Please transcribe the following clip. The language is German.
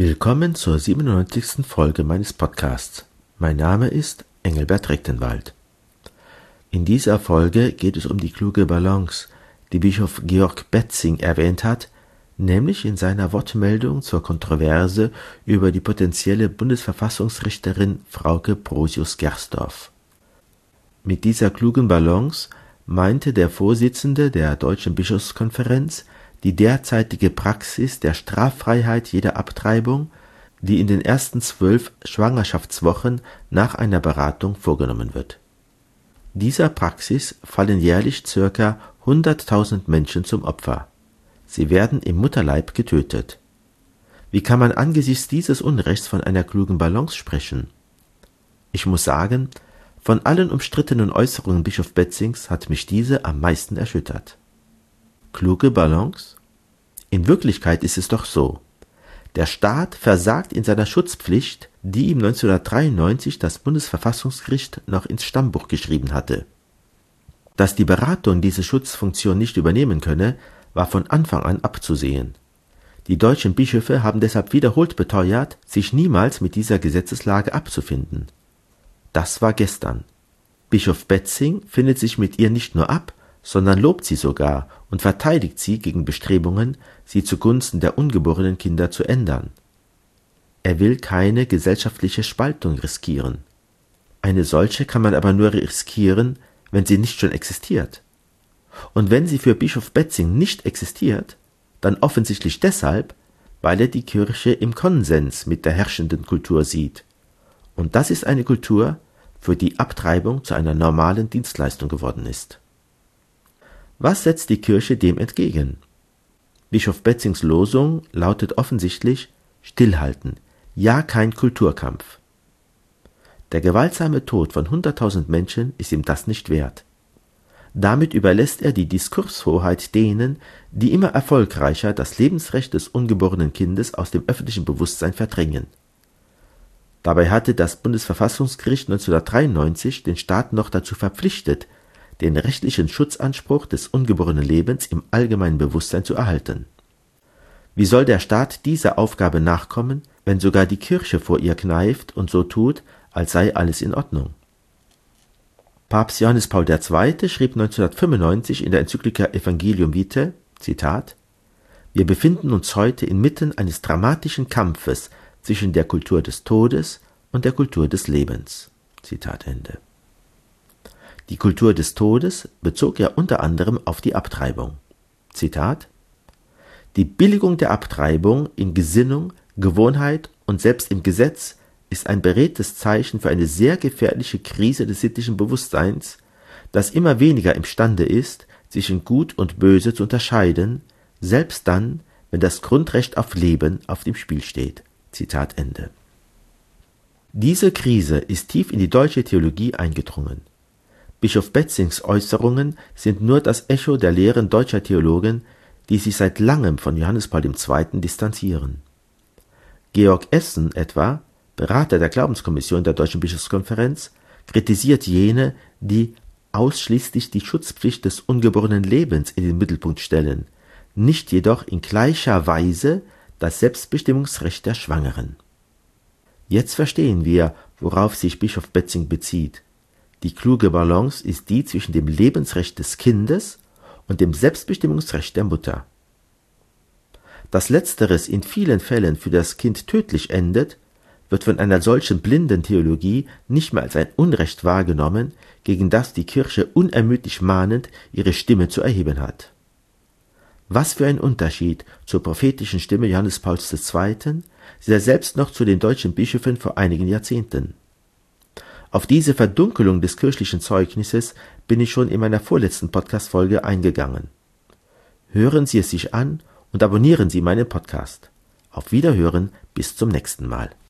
Willkommen zur 97. Folge meines Podcasts. Mein Name ist Engelbert Rechtenwald. In dieser Folge geht es um die kluge Balance, die Bischof Georg Betzing erwähnt hat, nämlich in seiner Wortmeldung zur Kontroverse über die potenzielle Bundesverfassungsrichterin Frauke Brosius-Gersdorf. Mit dieser klugen Balance meinte der Vorsitzende der Deutschen Bischofskonferenz die derzeitige Praxis der Straffreiheit jeder Abtreibung, die in den ersten 12 Schwangerschaftswochen nach einer Beratung vorgenommen wird. Dieser Praxis fallen jährlich ca. 100.000 Menschen zum Opfer. Sie werden im Mutterleib getötet. Wie kann man angesichts dieses Unrechts von einer klugen Balance sprechen? Ich muss sagen, von allen umstrittenen Äußerungen Bischof Betzings hat mich diese am meisten erschüttert. Kluge Balance? In Wirklichkeit ist es doch so. Der Staat versagt in seiner Schutzpflicht, die ihm 1993 das Bundesverfassungsgericht noch ins Stammbuch geschrieben hatte. Dass die Beratung diese Schutzfunktion nicht übernehmen könne, war von Anfang an abzusehen. Die deutschen Bischöfe haben deshalb wiederholt beteuert, sich niemals mit dieser Gesetzeslage abzufinden. Das war gestern. Bischof Betzing findet sich mit ihr nicht nur ab, sondern lobt sie sogar und verteidigt sie gegen Bestrebungen, sie zugunsten der ungeborenen Kinder zu ändern. Er will keine gesellschaftliche Spaltung riskieren. Eine solche kann man aber nur riskieren, wenn sie nicht schon existiert. Und wenn sie für Bischof Betzing nicht existiert, dann offensichtlich deshalb, weil er die Kirche im Konsens mit der herrschenden Kultur sieht. Und das ist eine Kultur, für die Abtreibung zu einer normalen Dienstleistung geworden ist. Was setzt die Kirche dem entgegen? Bischof Betzings Losung lautet offensichtlich: Stillhalten, ja kein Kulturkampf. Der gewaltsame Tod von 100.000 Menschen ist ihm das nicht wert. Damit überlässt er die Diskurshoheit denen, die immer erfolgreicher das Lebensrecht des ungeborenen Kindes aus dem öffentlichen Bewusstsein verdrängen. Dabei hatte das Bundesverfassungsgericht 1993 den Staat noch dazu verpflichtet, den rechtlichen Schutzanspruch des ungeborenen Lebens im allgemeinen Bewusstsein zu erhalten. Wie soll der Staat dieser Aufgabe nachkommen, wenn sogar die Kirche vor ihr kneift und so tut, als sei alles in Ordnung? Papst Johannes Paul II. Schrieb 1995 in der Enzyklika Evangelium Vitae, Zitat: Wir befinden uns heute inmitten eines dramatischen Kampfes zwischen der Kultur des Todes und der Kultur des Lebens. Zitat Ende. Die Kultur des Todes bezog er unter anderem auf die Abtreibung. Zitat: Die Billigung der Abtreibung in Gesinnung, Gewohnheit und selbst im Gesetz ist ein beredtes Zeichen für eine sehr gefährliche Krise des sittlichen Bewusstseins, das immer weniger imstande ist, zwischen Gut und Böse zu unterscheiden, selbst dann, wenn das Grundrecht auf Leben auf dem Spiel steht. Zitat Ende. Diese Krise ist tief in die deutsche Theologie eingedrungen. Bischof Betzings Äußerungen sind nur das Echo der Lehren deutscher Theologen, die sich seit langem von Johannes Paul II. Distanzieren. Georg Essen etwa, Berater der Glaubenskommission der Deutschen Bischofskonferenz, kritisiert jene, die ausschließlich die Schutzpflicht des ungeborenen Lebens in den Mittelpunkt stellen, nicht jedoch in gleicher Weise das Selbstbestimmungsrecht der Schwangeren. Jetzt verstehen wir, worauf sich Bischof Betzing bezieht. Die kluge Balance ist die zwischen dem Lebensrecht des Kindes und dem Selbstbestimmungsrecht der Mutter. Dass letzteres in vielen Fällen für das Kind tödlich endet, wird von einer solchen blinden Theologie nicht mehr als ein Unrecht wahrgenommen, gegen das die Kirche unermüdlich mahnend ihre Stimme zu erheben hat. Was für ein Unterschied zur prophetischen Stimme Johannes Pauls II., der selbst noch zu den deutschen Bischöfen vor einigen Jahrzehnten. Auf diese Verdunkelung des kirchlichen Zeugnisses bin ich schon in meiner vorletzten Podcast-Folge eingegangen. Hören Sie es sich an und abonnieren Sie meinen Podcast. Auf Wiederhören, bis zum nächsten Mal.